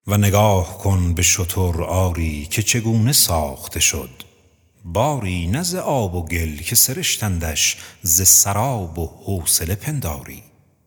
و نگاه کن به شتر آری که چگونه ساخته شد، باری نه ز آب و گل که سرشتندش ز سراب و حوصله پنداری.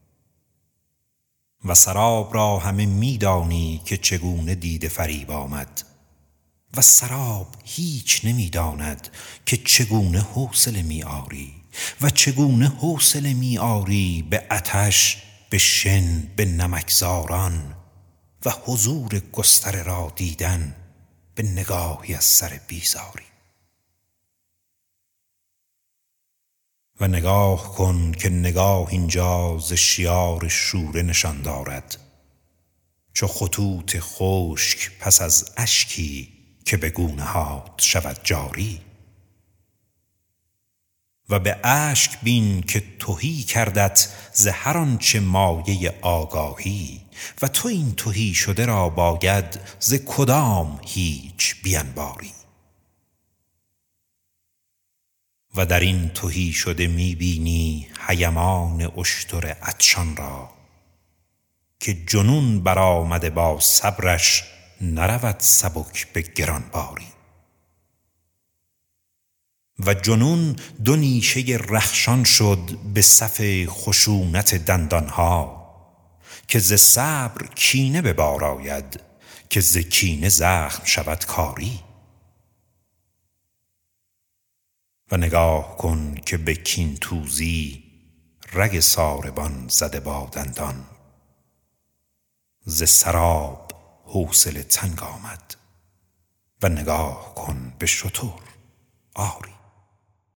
و سراب را همه می دانی که چگونه دیده فریب آمد، و سراب هیچ نمی داند که چگونه حوصله می آری. و چگونه حوصله می آری به آتش، به شن، به نمکزاران، و حضور گستره را دیدن به نگاهی از سر بیزاری. و نگاه کن که نگاه اینجا ز شیار شوره نشان دارد، چو خطوط خشک پس از اشکی که به گونه هات شود جاری. و به اشک بین که تهی کردت ز هر آنچه مایه آگاهی، و تو این تهی شده را باید ز کدام هیچ بینباری. و در این تهی شده می بینی هیمان اشتر عطشان را، که جنون برآمده با صبرش نرود سبک به گرانباری. و جنون دو نیشه رخشان شد به صف خشونت دندانها، که ز صبر کینه به بار آید، که ز کینه زخم شود کاری. و نگاه کن که به کین توزی رگ ساربان زده با دندان، ز سراب حوصله تنگ آمد. و نگاه کن به شتر آری.